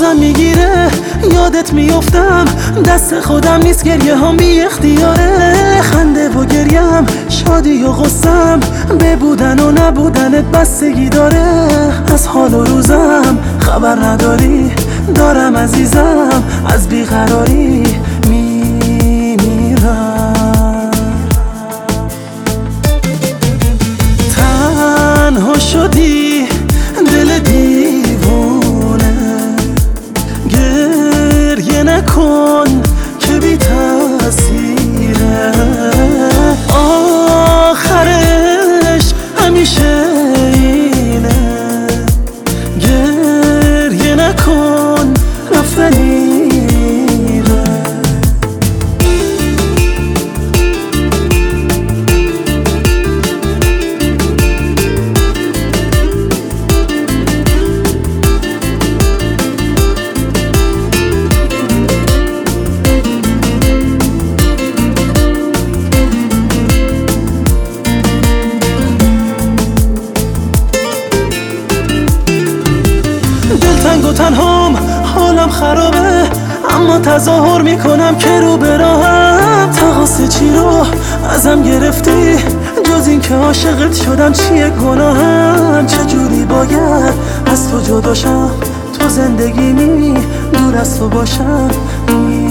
حالم میگیره، یادت میافتم، دست خودم نیست، گریه هم بی اختیاره. خنده و گریم، شادی و غصم، به بودن و نبودنت بستگی داره. از حال و روزم خبر نداری، دارم عزیزم از بیقراری میمیرم. تنها شدی دل دیوونه، گریه نکن که بی تأثیره. آخرش همیشه اینه، گریه نکن رفتنی. دلتنگ و تنهام، حالم خرابه، اما تظاهر میکنم که رو به راهم. تقاص چی رو ازم گرفتی، جز این که عاشقت شدم چیه گناهم؟ چجوری باید از تو جدا شم، تو زندگیمی دور از تو باشم؟